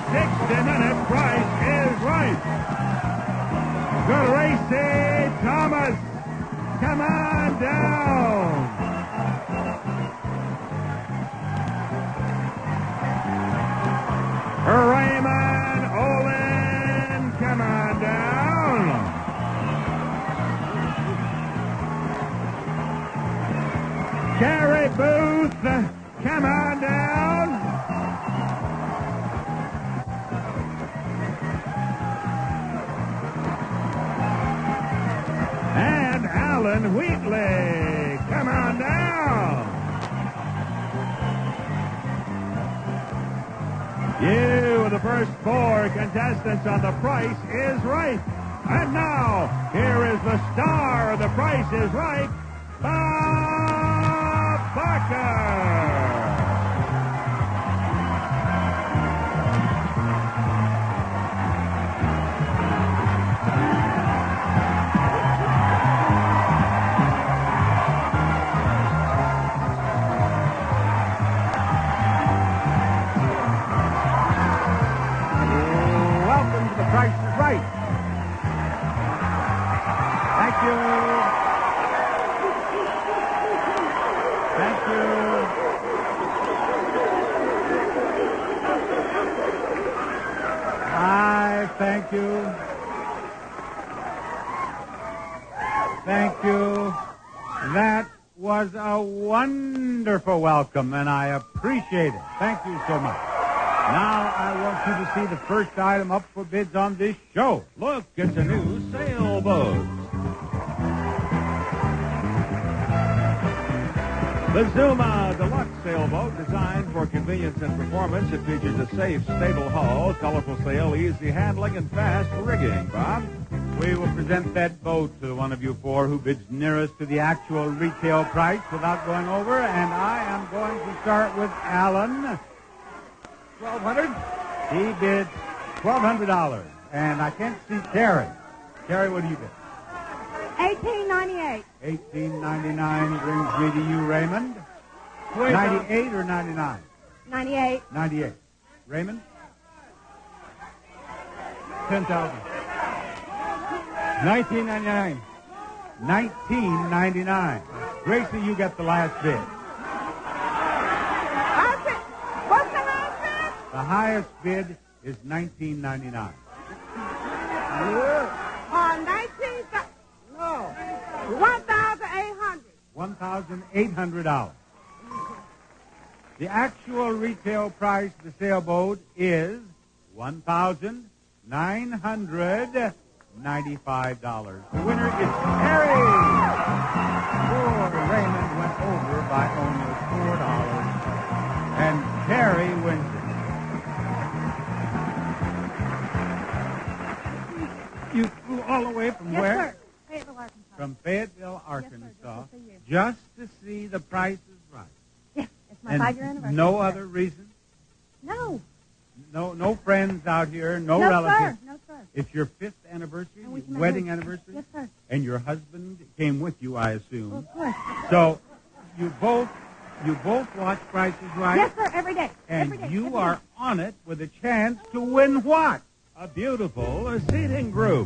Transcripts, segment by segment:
60-minute Price is Right. Gracie Thomas, come on down. Raymond Olin, come on down. Gary Booth, come on down. And Alan Wheatley, come on down. You are the first four contestants on The Price is Right. And now, here is the star of The Price is Right, Bob Barker. Price is Right. Thank you. Thank you. Thank you. Thank you. That was a wonderful welcome, and I appreciate it. Thank you so much. Now I want you to see the first item up for bids on this show. Look, it's a new sailboat. The Zuma Deluxe sailboat, designed for convenience and performance. It features a safe, stable hull, colorful sail, easy handling, and fast rigging. Bob? We will present that boat to the one of you four who bids nearest to the actual retail price without going over, and I am going to start with Alan. $1,200? He bid $1,200. And I can't see Terry. Terry, what do you bid? $18.98. $18.99 brings me to you, Raymond. 98 or 99? 98. 98. Raymond? 10,000. $19.99. $19.99. Gracie, you get the last bid. The highest bid is $19.99. $19. No. $1,800. $1,800. The actual retail price of the sailboat is $1,995. The winner is Terry. Poor Raymond went over by only $4. And Terry wins it. You flew all the way from where? Yes, sir. Fayetteville, Arkansas. From Fayetteville, Arkansas. Yes, sir. Just to see The Price is Right. Yes, it's my and 5-year anniversary. No other reason? No. No friends out here, no relatives? No, sir. It's your 5th anniversary, And we your wedding anniversary? Yes, sir. And your husband came with you, I assume. Of course. So you both watch Price is Right? Yes, sir, every day. And every day. you are on it with a chance to win what? A beautiful seating group.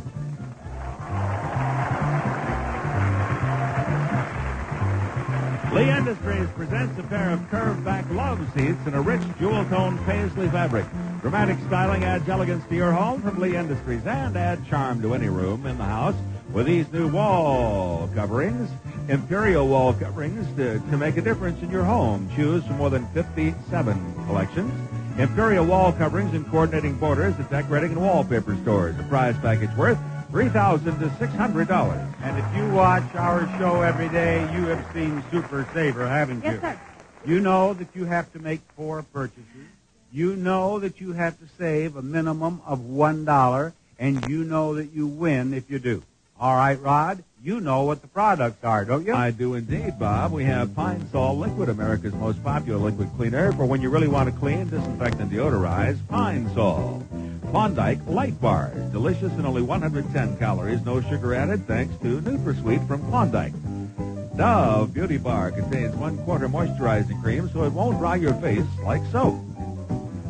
Lee Industries presents a pair of curved-back love seats in a rich jewel-toned paisley fabric. Dramatic styling adds elegance to your home from Lee Industries and add charm to any room in the house with these new wall coverings, Imperial wall coverings to make a difference in your home. Choose from more than 57 collections. Imperial wall coverings and coordinating borders at decorating and wallpaper stores. A prize package worth $3,000 to $600. And if you watch our show every day, you have seen Super Saver, haven't you? Yes, sir. You know that you have to make 4 purchases. You know that you have to save a minimum of $1, and you know that you win if you do. All right, Rod? You know what the products are, don't you? I do indeed, Bob. We have Pine Sol Liquid, America's most popular liquid cleaner for when you really want to clean, disinfect, and deodorize. Pine Sol. Klondike Light Bars, delicious and only 110 calories, no sugar added, thanks to NutraSweet from Klondike. Dove Beauty Bar contains 1/4 moisturizing cream so it won't dry your face like soap.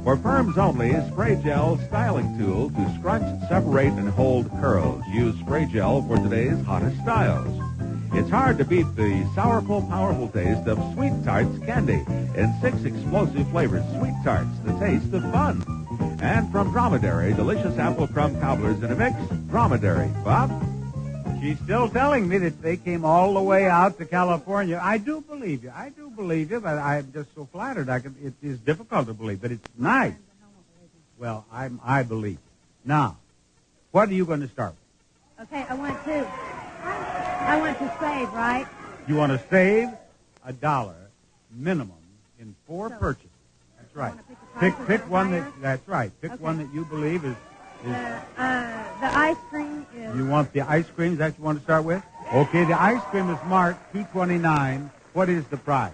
For firms only, Spray Gel Styling Tool to scrunch, separate, and hold curls. Use Spray Gel for today's hottest styles. It's hard to beat the sourful, powerful taste of Sweet Tarts candy in 6 explosive flavors. Sweet Tarts, the taste of fun. And from Dromedary, delicious apple crumb cobblers in a mix. Dromedary. Bob? She's still telling me that they came all the way out to California. I do believe you. But I'm just so flattered. It is difficult to believe, but it's nice. Well, I believe. Now, what are you going to start with? Okay, I want to save, right? You want to save $1 minimum in 4 So, purchases. That's right. Pick one higher? that's right. Pick Okay. one that you believe is The ice cream is... you want the ice cream? Is that what you want to start with? Okay, the ice cream is marked $2.29. What is the price?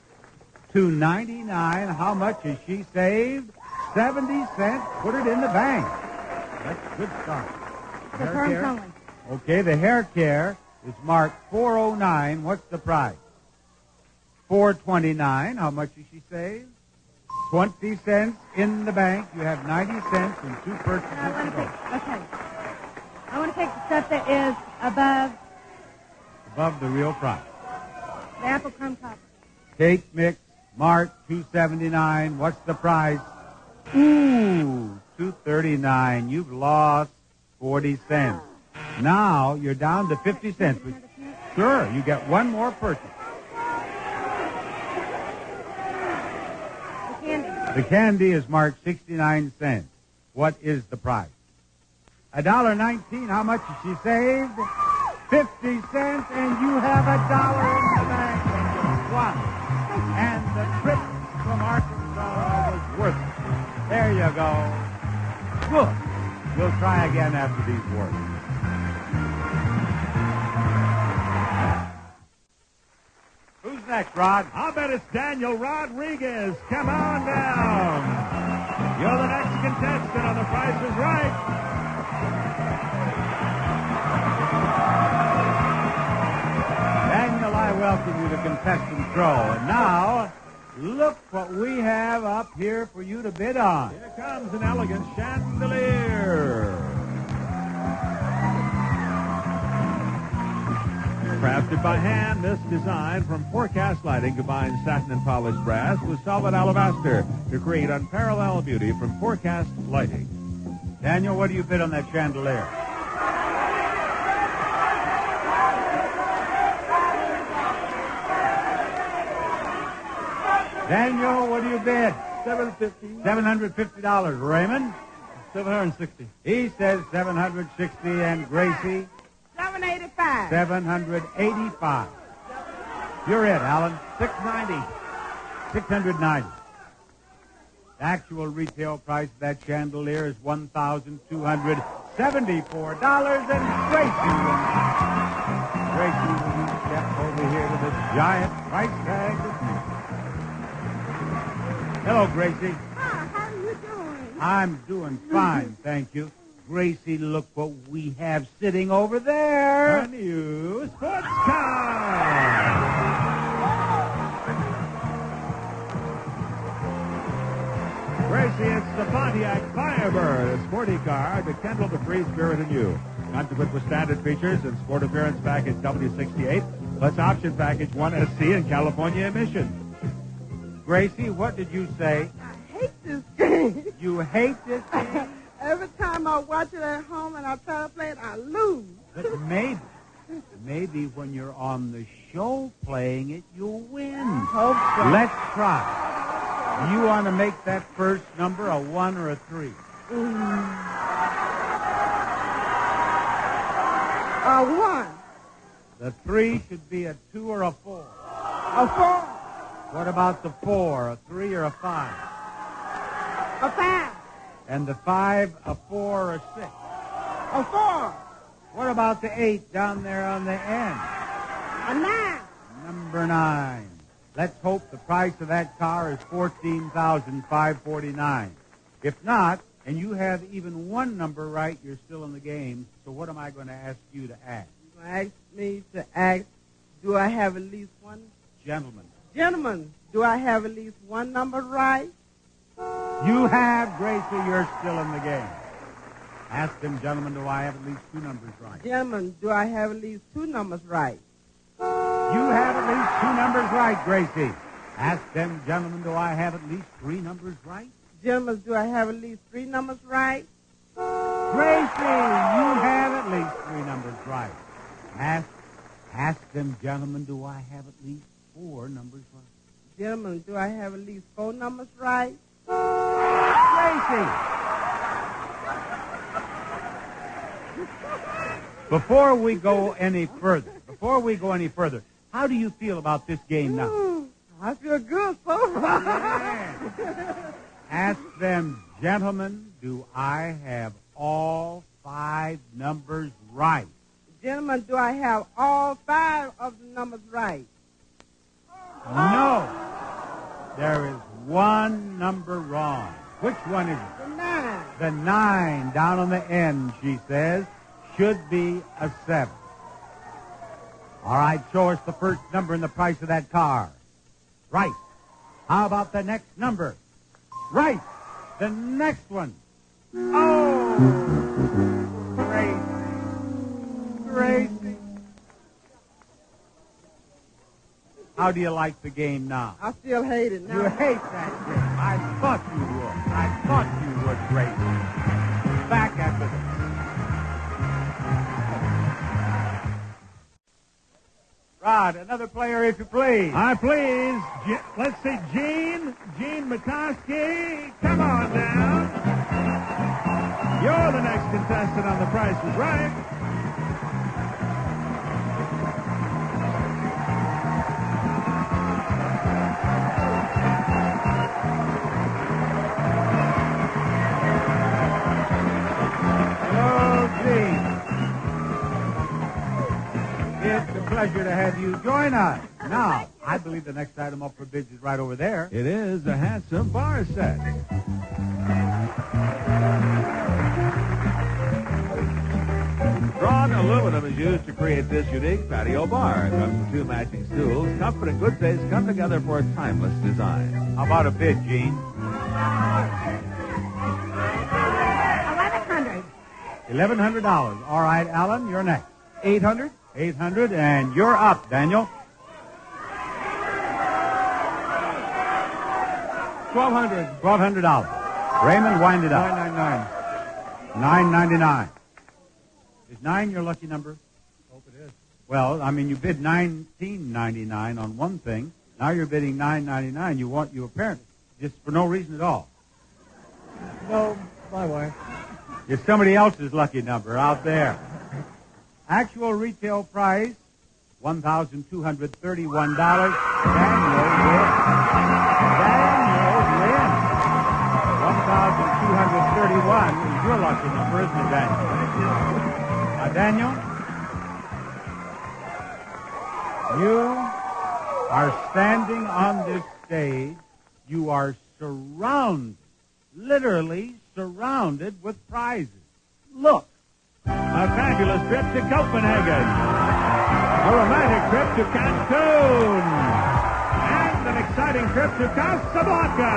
$2.99. How much has she saved? 70 cents. Put it in the bank. That's a good start. The Hair terms care? only. Okay, the hair care is marked $4.09. What's the price? $4.29. How much has she saved? 20 cents in the bank. You have 90 cents and 2 purchases I want to to go. I want to take the stuff that is above Above the real price. the apple crumb copper. Cake mix, marked $2.79. What's the price? Ooh, $2.39. You've lost 40 cents. Now you're down to 50 cents. Sure, you get one more purchase. The candy. The candy is marked 69 cents. What is the price? $1.19. How much has she saved? 50 cents, and you have $1 in the bank. One. And the trip from Arkansas was worth it. There you go. Good. We'll try again after these words. Who's next, Rod? I'll bet it's Daniel Rodriguez. Come on down. You're the next contestant on The Price is Right. Daniel, I welcome you to Contestant Row. And now, look what we have up here for you to bid on. Here comes an elegant chandelier. Crafted by hand, this design from Forecast Lighting combines satin and polished brass with solid alabaster to create unparalleled beauty from Forecast Lighting. Daniel, what do you bid on that chandelier? Daniel, what do you bid? $750. $750. Raymond? $760. He says $760. And Gracie? $785. $785. You're it, Alan. $690. $690. The actual retail price of that chandelier is $1,274. And Gracie will step over here to the giant price tag. Hello, Gracie. Hi, how are you doing? I'm doing fine, thank you. Gracie, look what we have sitting over there. A new sports car. Gracie, it's the Pontiac Firebird, a sporty car to kindle the free spirit in you. Not to put with standard features and sport appearance package W68, plus option package 1SC and California emission. Gracie, what did you say? I hate this game. You hate this game? Every time I watch it at home and I try to play it, I lose. But maybe when you're on the show playing it, you'll win. Hope so. Let's try. Do you want to make that first number a 1 or a 3? One. The 3 should be a 2 or a 4. A 4. What about the 4, a 3 or a 5? A 5. And the 5, a 4 or a 6? A 4. What about the 8 down there on the end? A 9. Number 9. Let's hope the price of that car is $14,549. If not, and you have even one number right, you're still in the game. So what am I going to ask you to ask? You ask me to ask, do I have at least one? Gentlemen. Gentlemen, do I have at least one number right? You have, Gracie. You're still in the game. Ask them, gentlemen, do I have at least two numbers right? Gentlemen, do I have at least two numbers right? You have at least two numbers right, Gracie. Ask them, gentlemen, do I have at least three numbers right? Gentlemen, do I have at least three numbers right? Gracie, you have at least three numbers right. Ask them, gentlemen, do I have at least four numbers right? Gentlemen, do I have at least four numbers right? Gracie! Before we go any further, how do you feel about this game now? I feel good so far. Ask them, gentlemen, do I have all five numbers right? Gentlemen, do I have all five of the numbers right? No. There is one number wrong. Which one is it? The 9. The 9 down on the end, she says, should be a 7. All right, show us the first number and the price of that car. Right. How about the next number? Right. The next one. Oh! Gracie. How do you like the game now? I still hate it now. You hate that game. I thought you would. Gracie. Back after this. Rod, another player, if you please. I please. Let's see, Gene McCoskey. Come on down. You're the next contestant on The Price is Right. It's a pleasure to have you join us. Now, I believe the next item up for bids is right over there. It is a handsome bar set. Drawn aluminum is used to create this unique patio bar. It comes with two matching stools. Comfort and good taste come together for a timeless design. How about a bid, Gene? $1,100. $1,100. All right, Alan, you're next. $800. $800, and you're up, Daniel. $1,200. $1,200. Raymond, wind it up. $999. $9.99. Is 9 your lucky number? Hope it is. Well, I mean, you bid $19.99 on one thing. Now you're bidding $9.99. You apparently just for no reason at all. No, my wife. It's somebody else's lucky number out there. Actual retail price, $1,231. Daniel wins. $1,231 is your lucky number, isn't it, Daniel? Daniel, you are standing on this stage. You are surrounded, literally surrounded with prizes. Look. A fabulous trip to Copenhagen. A romantic trip to Cancun. And an exciting trip to Casablanca.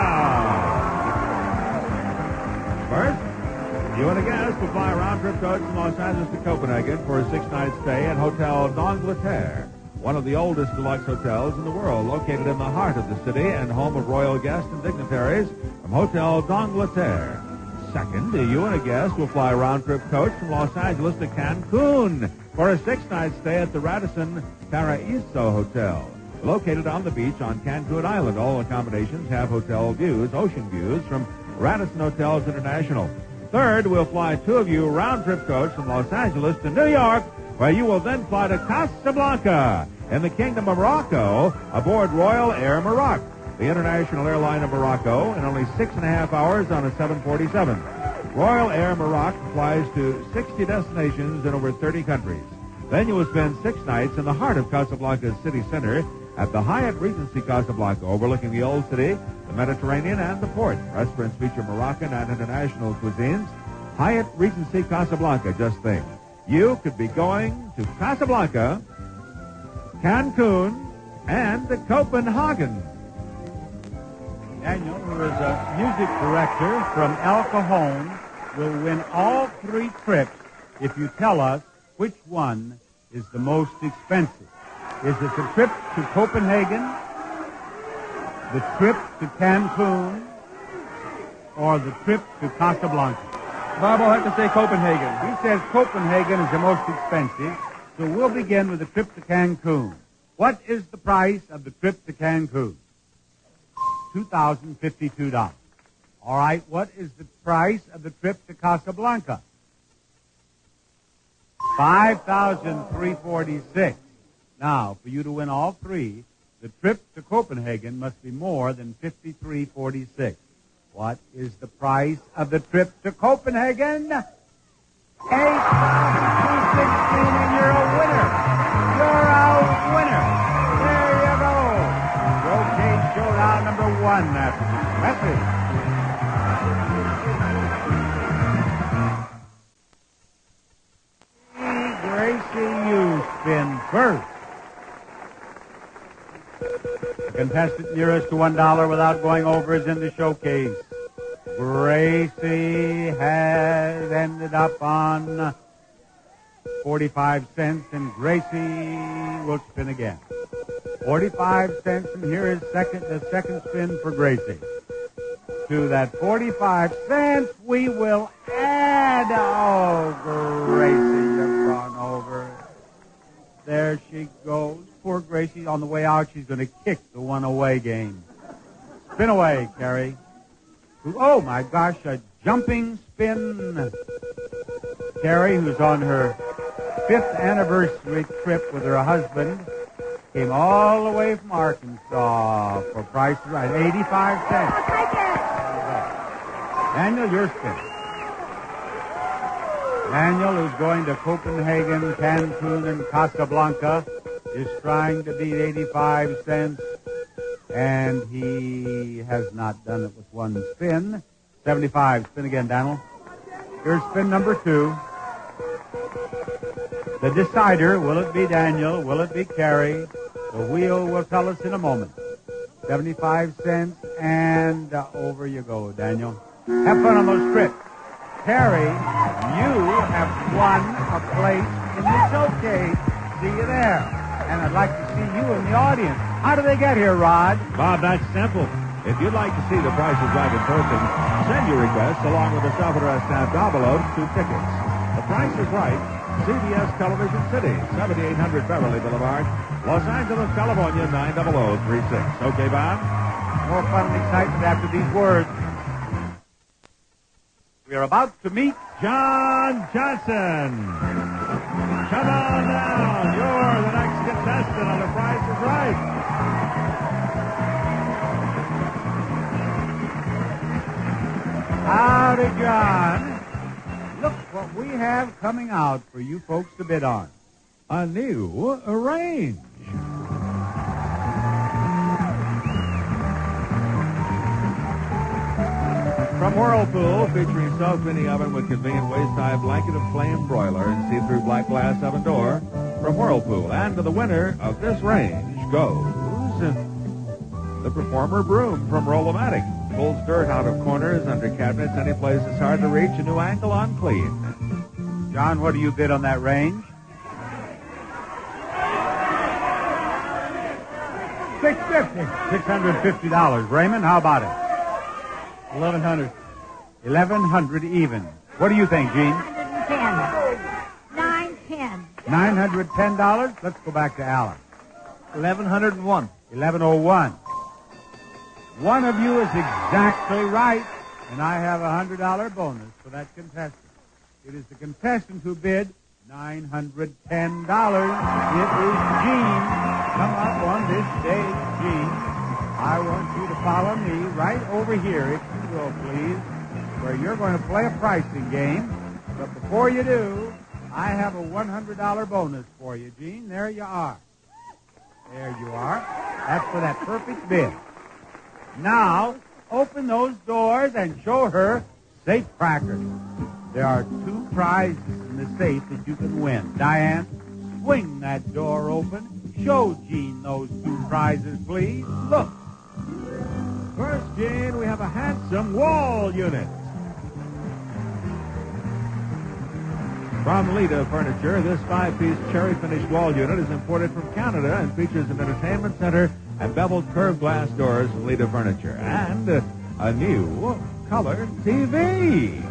First, you and a guest will fly a round-trip coach from Los Angeles to Copenhagen for a 6-night stay at Hotel d'Angleterre, one of the oldest deluxe hotels in the world, located in the heart of the city and home of royal guests and dignitaries from Hotel d'Angleterre. Second, you and a guest will fly a round-trip coach from Los Angeles to Cancun for a 6-night stay at the Radisson Paraíso Hotel, located on the beach on Cancun Island. All accommodations have hotel views, ocean views from Radisson Hotels International. Third, we'll fly two of you round-trip coach from Los Angeles to New York, where you will then fly to Casablanca in the Kingdom of Morocco aboard Royal Air Maroc, the international airline of Morocco, in only 6.5 hours on a 747. Royal Air Maroc flies to 60 destinations in over 30 countries. Then you will spend 6 nights in the heart of Casablanca's city center at the Hyatt Regency Casablanca, overlooking the old city, the Mediterranean, and the port. Restaurants feature Moroccan and international cuisines. Hyatt Regency Casablanca, just think. You could be going to Casablanca, Cancun, and Copenhagen. Daniel, who is a music director from El Cajon, will win all 3 trips if you tell us which one is the most expensive. Is it the trip to Copenhagen, the trip to Cancun, or the trip to Casablanca? Bob, I'll have to say Copenhagen. He says Copenhagen is the most expensive, so we'll begin with the trip to Cancun. What is the price of the trip to Cancun? $2,052. All right, what is the price of the trip to Casablanca? $5,346. Now, for you to win all 3, the trip to Copenhagen must be more than $53.46. What is the price of the trip to Copenhagen? $8,216, and you're a winner. You're a winner. There you go. Showcase Showdown number 1 after this message. Gracie, you spin first. The contestant nearest to $1 without going over is in the showcase. Gracie has ended up on 45 cents, and Gracie will spin again. 45 cents, and here is the second spin for Gracie. To that 45 cents, we will add. Oh, Gracie, you've gone over. There she goes. Poor Gracie. On the way out, she's going to kick the one-away game. Spin away, Carrie. Oh, my gosh, a jumping spin. Carrie, who's on her 5th anniversary trip with her husband, came all the way from Arkansas for Price is Right. 85 cents. I'll take it. Daniel, your spin. Daniel, who's going to Copenhagen, Cancun, and Casablanca, is trying to beat 85 cents, and he has not done it with one spin. 75. Spin again, Daniel. Here's spin number 2. The decider, will it be Daniel? Will it be Carrie? The wheel will tell us in a moment. 75 cents, and over you go, Daniel. Have fun on those trips. Carrie, you have won a place in the showcase. See you there. And I'd like to see you in the audience. How do they get here, Rod? Bob, that's simple. If you'd like to see The Price is Right in person, send your request along with a self-addressed stamped envelope to tickets. The Price is Right, CBS Television City, 7800 Beverly Boulevard, Los Angeles, California, 90036. Okay, Bob? More fun and excitement after these words. We are about to meet John Johnson. Come on down. You're the next contestant on The Price is Right. Howdy, John. Look what we have coming out for you folks to bid on. A new range. From Whirlpool, featuring self-cleaning oven with convenient waist-high blanket of flame broiler and see-through black glass oven door. From Whirlpool, and to the winner of this range goes the Performer Broom from Rollomatic. Pulls dirt out of corners, under cabinets, any place it's hard to reach. A new angle on clean. John, what do you bid on that range? $650. Raymond, how about it? $1,100. $1,100 even. What do you think, Gene? $910. $910. Let's go back to Alan. $1,101. $1,101. One of you is exactly right, and I have a $100 bonus for that contestant. It is the contestant who bid $910. It is Gene. Come up on this stage, Gene. I want you to follow me right over here, if you will, please, where you're going to play a pricing game. But before you do, I have a $100 bonus for you, Gene. There you are. There you are. That's for that perfect bid. Now, open those doors and show her safe crackers. There are 2 prizes in the safe that you can win. Diane, swing that door open. Show Gene those 2 prizes, please. Look. First, Gene, we have a handsome wall unit. From Lita Furniture, this 5-piece cherry-finished wall unit is imported from Canada and features an entertainment center and beveled curved glass doors from Lita Furniture. And a new color TV.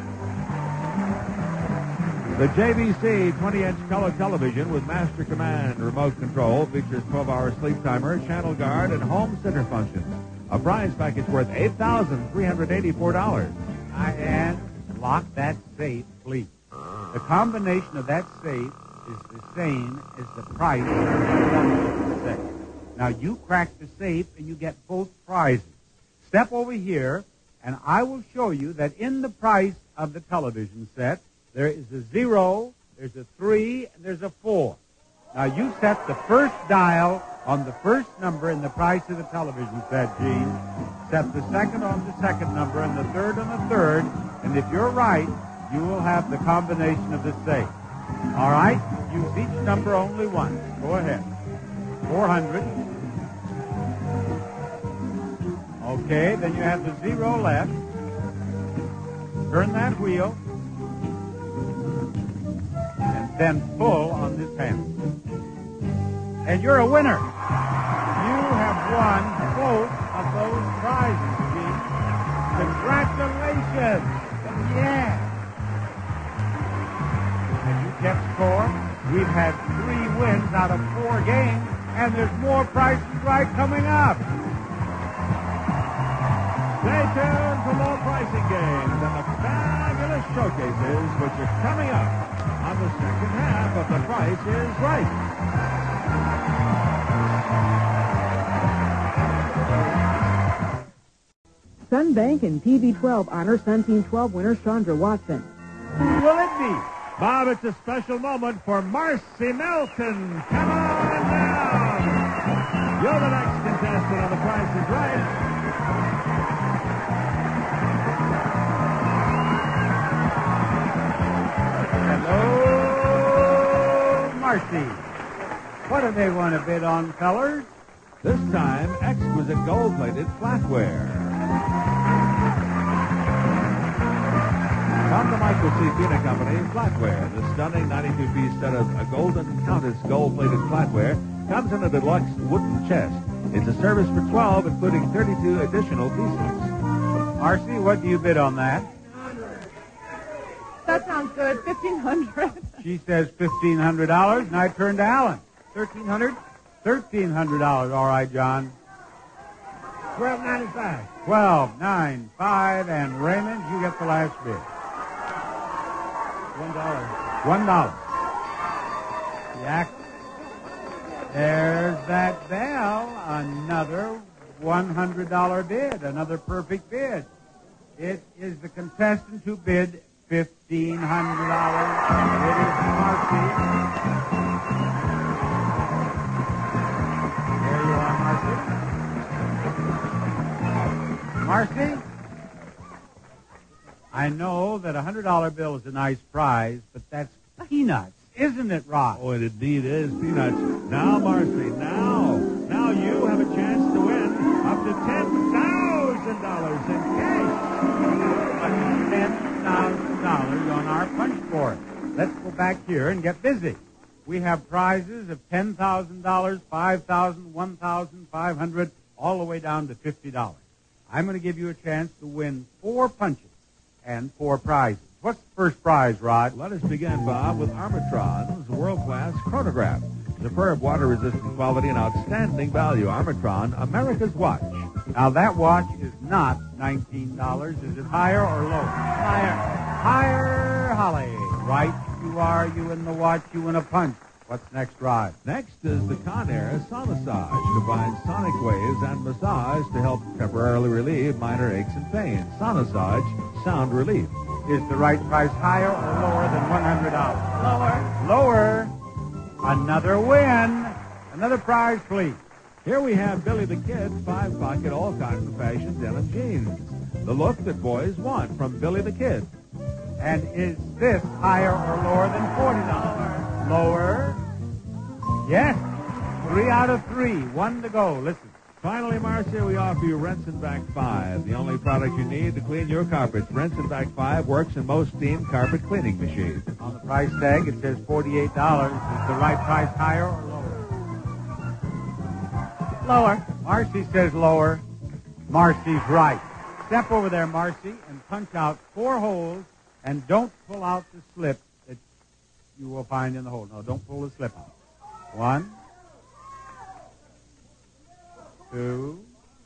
The JVC 20-inch color television with Master Command remote control features 12-hour sleep timer, channel guard, and home center functions. A prize package worth $8,384. And lock that safe, please. The combination of that safe is the same as the price of the safe. Now, you crack the safe and you get both prizes. Step over here, and I will show you that in the price of the television set, there is a 0, there's a 3, and there's a 4. Now, you set the first dial on the first number in the price of the television set, Gene. Set the second on the second number and the third on the third. And if you're right, you will have the combination of the safe. All right? Use each number only once. Go ahead. 400. Okay, then you have the 0 left. Turn that wheel. And then pull on this handle. And you're a winner. You have won both of those prizes, Gene. Congratulations. Yeah. Have you kept score? We've had 3 wins out of 4 games, and there's more Price is Right coming up. Stay tuned for more pricing games and the fabulous showcases which are coming up on the second half of The Price is Right. Sunbank and TV12 honor Sun Team 12 winner Chandra Watson. Who will it be? Bob, it's a special moment for Marcy Melton. Come on down. You're the next contestant on The Price is Right. Hello, Marcy. What do they want to bid on, fellers? This time, exquisite gold-plated flatware. From the Michael C. Pina Company, flatware. The stunning 92-piece set of a Golden Countess gold-plated flatware comes in a deluxe wooden chest. It's a service for 12, including 32 additional pieces. Marcy, what do you bid on that? That sounds good. $1,500. She says $1,500, and I turn to Alan. $1,300? $1,300. All right, John. $12.95. $12.95, and Raymond, you get the last bid. $1. Yak. There's that bell. Another $100 bid. Another perfect bid. It is the contestant who bid $1,500. It is Marcy. There you are, Marcy. Marcy? I know that a $100 bill is a nice prize, but that's peanuts, isn't it, Rod? Oh, it indeed is peanuts. Now, Marcy, now you have a chance to win up to $10,000 in cash. $10,000 on our punch board. Let's go back here and get busy. We have prizes of $10,000, $5,000, $1,500, all the way down to $50. I'm going to give you a chance to win 4 punches and 4 prizes. What's the first prize, Rod? Let us begin, Bob, with Armatron's world-class chronograph. Superb water-resistant quality and outstanding value. Armatron, America's watch. Now, that watch is not $19. Is it higher or lower? Higher. Higher, Holly. Right you are. You win the watch. You win a punch. What's next, Rod? Next is the Conair Sonosage. Combines sonic waves and massage to help temporarily relieve minor aches and pains. Sonosage, sound relief. Is the right price higher or lower than $100? Lower. Another win. Another prize, please. Here we have Billy the Kid, 5-pocket, all kinds of fashion denim jeans. The look that boys want from Billy the Kid. And is this higher or lower than $40? Lower. Yes. 3 out of 3. 1 to go. Listen. Finally, Marcia, we offer you Rinse-N-Vac 5, the only product you need to clean your carpets. Rinse-N-Vac 5 works in most steam carpet cleaning machines. On the price tag, it says $48. Is the right price higher or lower? Lower. Marcy says lower. Marcy's right. Step over there, Marcy, and punch out 4 holes, and don't pull out the slip that you will find in the hole. No, don't pull the slip out. 1, 2,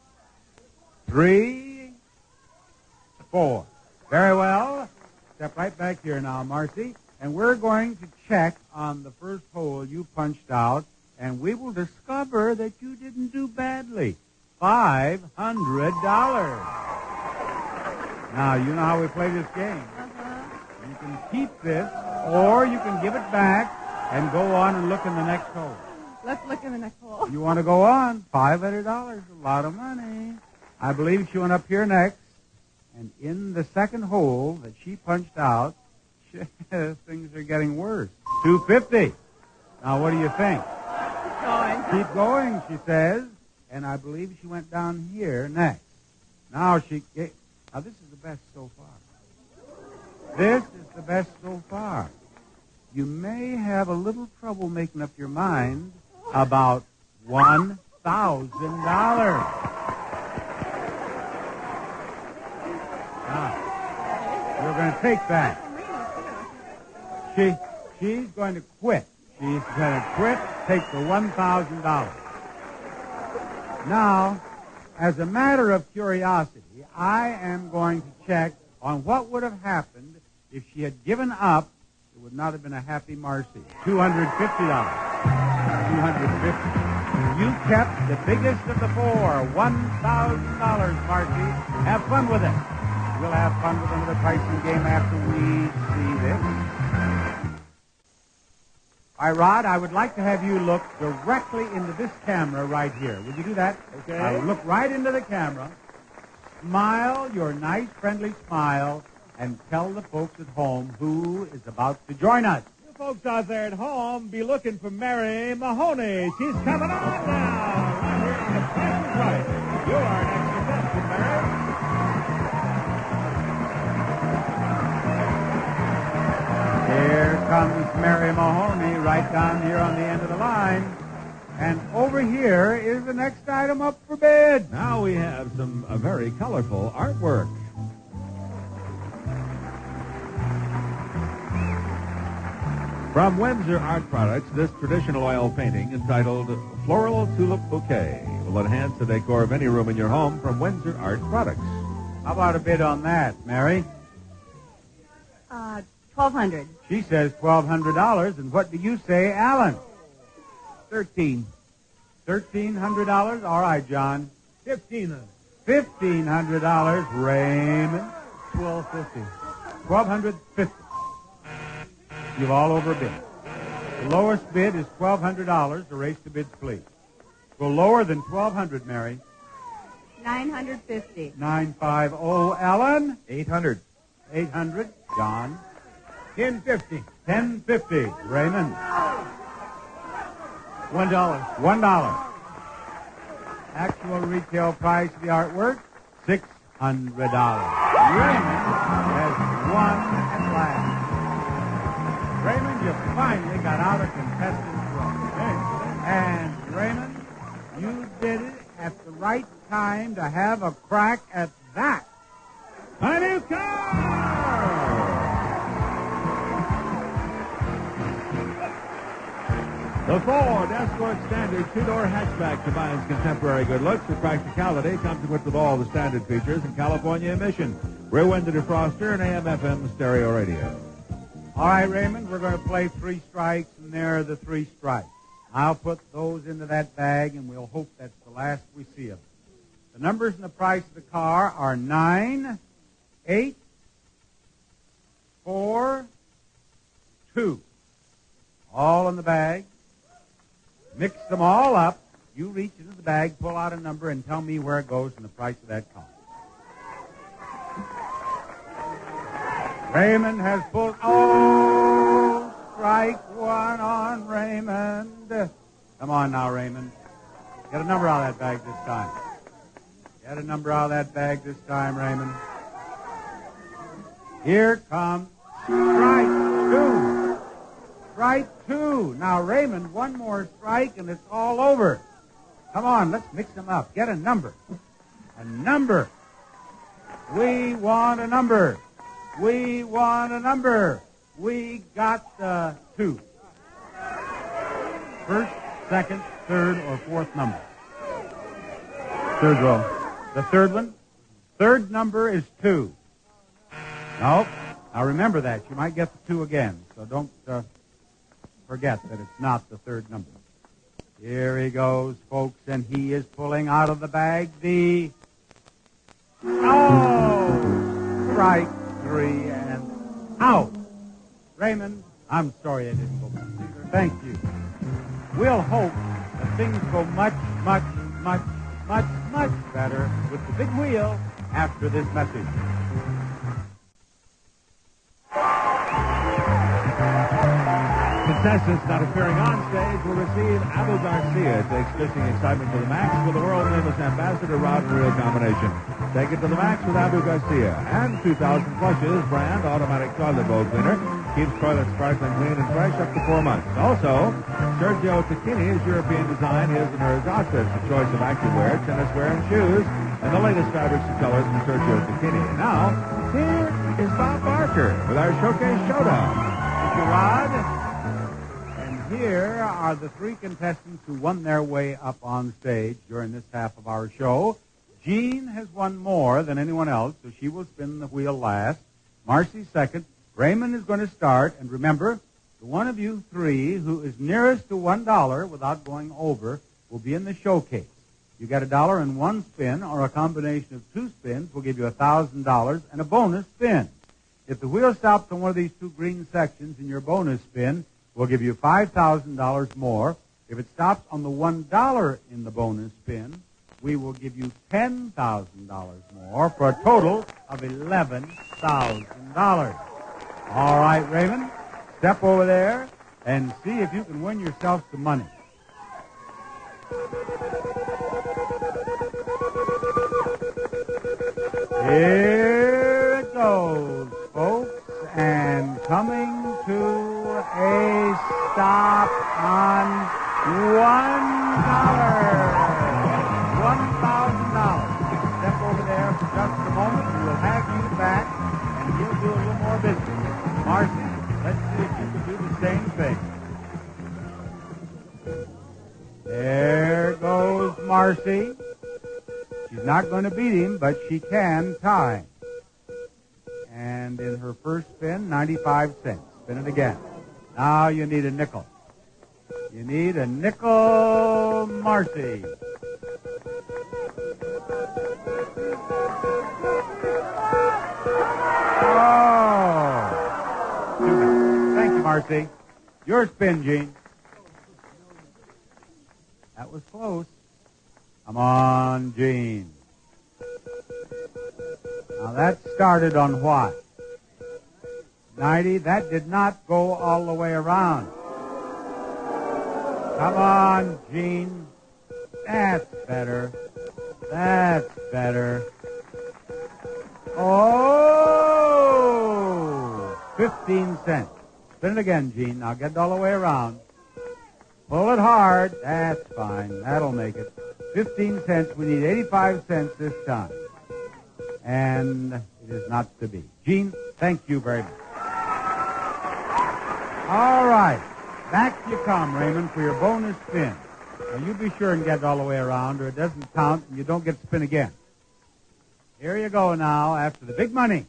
3, 4. Very well. Step right back here now, Marcy. And we're going to check on the first hole you punched out, and we will discover that you didn't do badly. $500. Now, you know how we play this game. You can keep this, or you can give it back and go on and look in the next hole. Let's look in the next hole. You want to go on? $500, a lot of money. I believe she went up here next, and in the second hole that she punched out, things are getting worse. $250. Now, what do you think? Keep going, she says, and I believe she went down here next. Now this is the best so far. This is the best so far. You may have a little trouble making up your mind about $1,000. Now, you're going to take that. She's going to quit. She's going to quit, take the $1,000. Now, as a matter of curiosity, I am going to check on what would have happened if she had given up. It would not have been a happy Marcy. $250. $250. You kept the biggest of the 4, $1,000, Marcy. Have fun with it. We'll have fun with another pricing game after we see this. All right, Rod, I would like to have you look directly into this camera right here. Would you do that? Okay. I would look right into the camera, smile your nice, friendly smile, and tell the folks at home who is about to join us. You folks out there at home, be looking for Mary Mahoney. She's coming on now, right here on The Price is Right. You are next contestant, Mary. Here comes Mary Mahoney right down here on the end of the line. And over here is the next item up for bid. Now we have some very colorful artwork. From Windsor Art Products, this traditional oil painting entitled Floral Tulip Bouquet will enhance the decor of any room in your home from Windsor Art Products. How about a bid on that, Mary? $1,200. She says $1,200. And what do you say, Alan? $1,300. $1,300? All right, John. $1,500. $1,500. Raymond. $1,250. $1,250. You've all overbid. The lowest bid is $1,200. Erase the bids, please. Go lower than $1,200, Mary. $950. $950. Alan. $800. $800. John. $10.50. $10.50. Raymond. $1. $1. Actual retail price of the artwork, $600. Raymond has won at last. Raymond, you finally got out of contestant's row. And Raymond, you did it at the right time to have a crack at that. A new car! The Ford Escort Standard two-door hatchback combines contemporary good looks with practicality, comes equipped with all the standard features and California emission. Rear window defroster and AM/FM stereo radio. All right, Raymond, we're going to play 3 strikes, and there are the 3 strikes. I'll put those into that bag, and we'll hope that's the last we see of them. The numbers and the price of the car are 9, 8, 4, 2. All in the bag. Mix them all up. You reach into the bag, pull out a number, and tell me where it goes and the price of that car. Raymond has pulled. Strike 1 on Raymond. Come on now, Raymond. Get a number out of that bag this time. Get a number out of that bag this time, Raymond. Here comes strike two. Strike two. Now, Raymond, one more strike and it's all over. Come on, let's mix them up. Get a number. A number. We want a number. We want a number. We got the two. First, second, third, or fourth number. Third row. The third one. Third number is 2. Nope. Now remember that. You might get the 2 again. So don't forget that it's not the third number. Here he goes, folks, and he is pulling out of the bag the... Oh! Strike 3 and out. Raymond, I'm sorry I didn't go back. Thank you. We'll hope that things go much, much, much, much, much better with the big wheel after this message. Contestants not appearing on stage will receive Abu Garcia. Takes fishing excitement to the max with the world-famous Ambassador Rod and Reel combination. Take it to the max with Abu Garcia. And 2000 Flushes brand automatic toilet bowl cleaner. Keeps toilets sparkling clean and fresh up to 4 months. Also, Sergio Tacchini's European design, his and hers outfits. A choice of activewear, tennis wear, and shoes. And the latest fabrics and colors from Sergio Tacchini. Now, here is Bob Barker with our Showcase Showdown. Thank you, Rod. Here are the 3 contestants who won their way up on stage during this half of our show. Jean has won more than anyone else, so she will spin the wheel last. Marcy second. Raymond is going to start. And remember, the one of you 3 who is nearest to $1 without going over will be in the showcase. You get $1 in 1 spin, or a combination of 2 spins will give you $1,000 and a bonus spin. If the wheel stops on one of these 2 green sections in your bonus spin, we'll give you $5,000 more. If it stops on the $1 in the bonus spin, we will give you $10,000 more for a total of $11,000. All right, Raymond, step over there and see if you can win yourself some money. Here it goes, folks, and coming to a stop on $1,000. Step over there for just a moment, and we'll have you back, and you'll do a little more business. Marcy, let's see if you can do the same thing. There goes Marcy. She's not going to beat him, but she can tie. And in her first spin, 95 cents. Spin it again. Now you need a nickel. You need a nickel, Marcy. Oh. Thank you, Marcy. Your spin, Gene. That was close. Come on, Gene. Now that started on what? 90. That did not go all the way around. Come on, Gene. That's better. That's better. Oh! 15 cents. Spin it again, Gene. Now get it all the way around. Pull it hard. That's fine. That'll make it. 15 cents. We need 85 cents this time. And it is not to be. Gene, thank you very much. All right. Back you come, Raymond, for your bonus spin. Now, you be sure and get it all the way around, or it doesn't count, and you don't get to spin again. Here you go now, after the big money.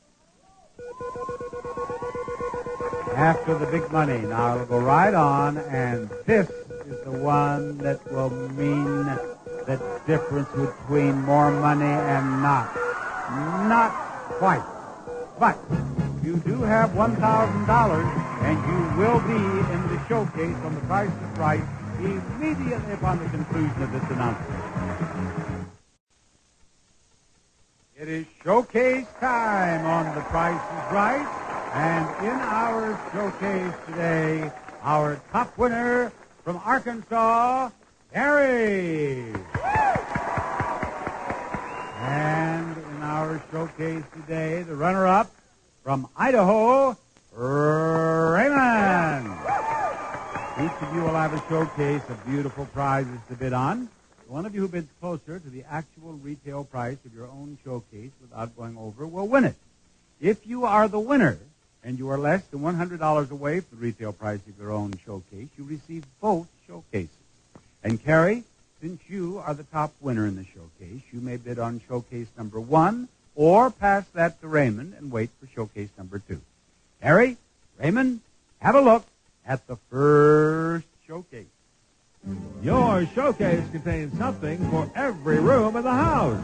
After the big money. Now, it'll go right on, and this is the one that will mean the difference between more money and not. Not quite. But you do have $1,000, and you will be in the showcase on The Price is Right immediately upon the conclusion of this announcement. It is showcase time on The Price is Right, and in our showcase today, our top winner from Arkansas, Harry. And in our showcase today, the runner-up from Idaho, Raymond. Each of you will have a showcase of beautiful prizes to bid on. The one of you who bids closer to the actual retail price of your own showcase without going over will win it. If you are the winner and you are less than $100 away from the retail price of your own showcase, you receive both showcases. And Carrie, since you are the top winner in the showcase, you may bid on showcase number 1 or pass that to Raymond and wait for showcase number 2. Harry, Raymond, have a look at the first showcase. Your showcase contains something for every room in the house.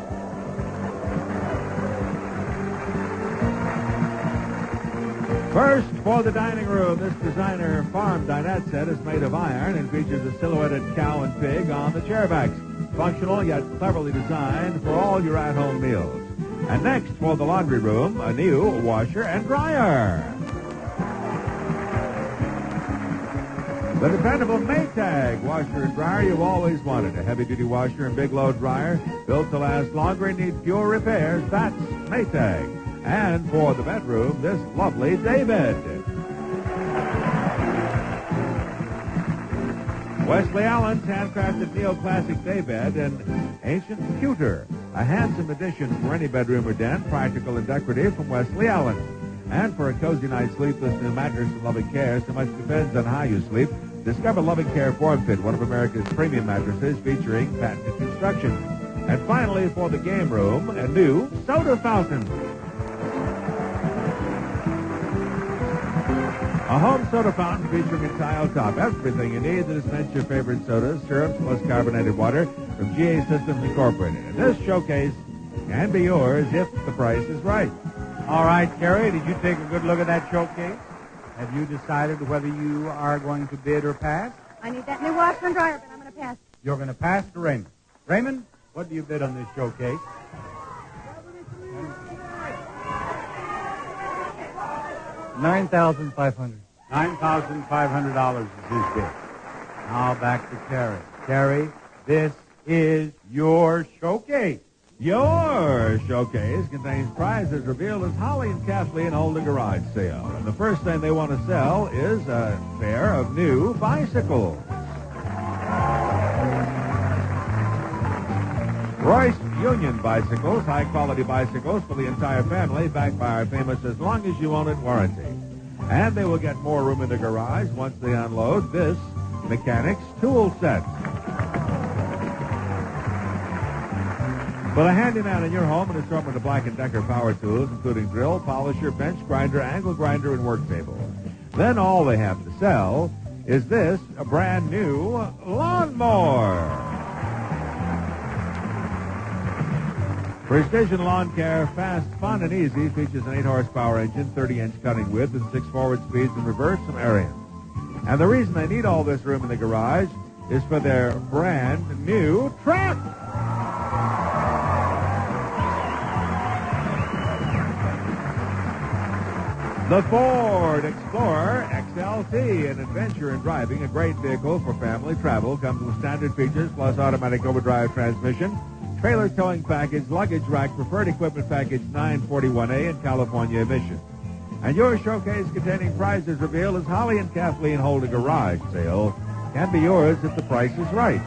First, for the dining room, this designer farm dinette set is made of iron and features a silhouetted cow and pig on the chairbacks. Functional yet cleverly designed for all your at-home meals. And next, for the laundry room, a new washer and dryer. The dependable Maytag washer and dryer you've always wanted. A heavy-duty washer and big-load dryer built to last longer and need fewer repairs. That's Maytag. And for the bedroom, this lovely daybed. Wesley Allen's handcrafted neoclassic daybed and ancient pewter. A handsome addition for any bedroom or den, practical and decorative from Wesley Allen. And for a cozy night's sleep, this new mattress from Loving Care. So much depends on how you sleep. Discover Loving Care Form Fit, one of America's premium mattresses featuring patented construction. And finally, for the game room, a new soda fountain. A home soda fountain featuring a tile top. Everything you need to dispense your favorite sodas, syrups, plus carbonated water from GA Systems Incorporated. And this showcase can be yours if the price is right. All right, Carrie, did you take a good look at that showcase? Have you decided whether you are going to bid or pass? I need that new washer and dryer, but I'm going to pass. You're going to pass to Raymond. Raymond, what do you bid on this showcase? $9,500. $9,500 is his bid. Now back to Carrie. Carrie, this is your showcase. Your showcase contains prizes revealed as Holly and Kathleen hold a garage sale. And the first thing they want to sell is a pair of new bicycles. Royce Union bicycles, high-quality bicycles for the entire family, backed by our famous as long as you own it warranty. And they will get more room in the garage once they unload this mechanics tool set. For the handyman in your home, an assortment of Black & Decker power tools, including drill, polisher, bench grinder, angle grinder, and work table. Then all they have to sell is this, a brand new lawnmower. Precision Lawn Care, fast, fun, and easy, features an 8-horsepower engine, 30-inch cutting width, and 6 forward speeds and reverse some areas. And the reason they need all this room in the garage is for their brand new truck. The Ford Explorer XLT, an adventure in driving, a great vehicle for family travel, comes with standard features plus automatic overdrive transmission, trailer towing package, luggage rack, preferred equipment package 941A, and California emissions. And your showcase containing prizes revealed as Holly and Kathleen hold a garage sale can be yours if the price is right.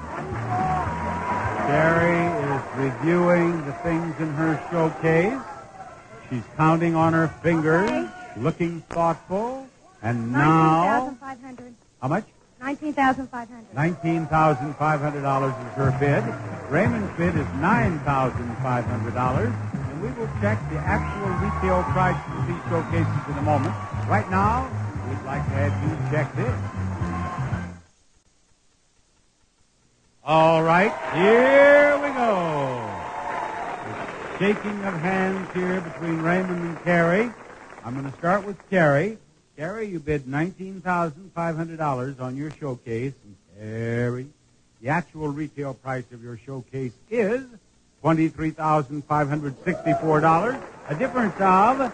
Carrie is reviewing the things in her showcase. She's counting on her fingers, looking thoughtful, and now... $19,500. How much? $19,500. $19,500 is her bid. Raymond's bid is $9,500. And we will check the actual retail price of these showcases in a moment. Right now, we'd like to have you check this. All right, here we go. Shaking of hands here between Raymond and Carrie. I'm going to start with Carrie. Carrie, you bid $19,500 on your showcase. And Carrie, the actual retail price of your showcase is $23,564, a difference of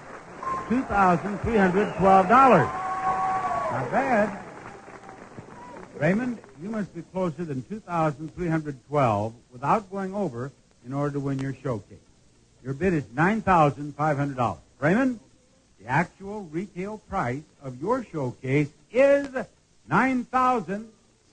$2,312. Not bad. Raymond, you must be closer than 2,312 without going over in order to win your showcase. Your bid is $9,500. Raymond, the actual retail price of your showcase is $9,723.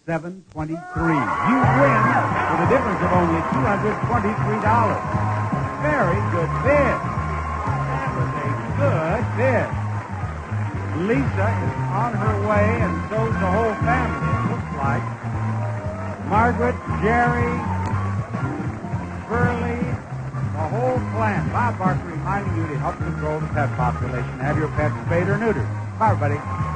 You win with a difference of only $223. Very good bid. That was a good bid. Lisa is on her way, and so's the whole family, it looks like. Margaret, Jerry, Burley, the whole clan. Bob Barker reminding you to help control the pet population. Have your pets spayed or neutered. Bye, everybody.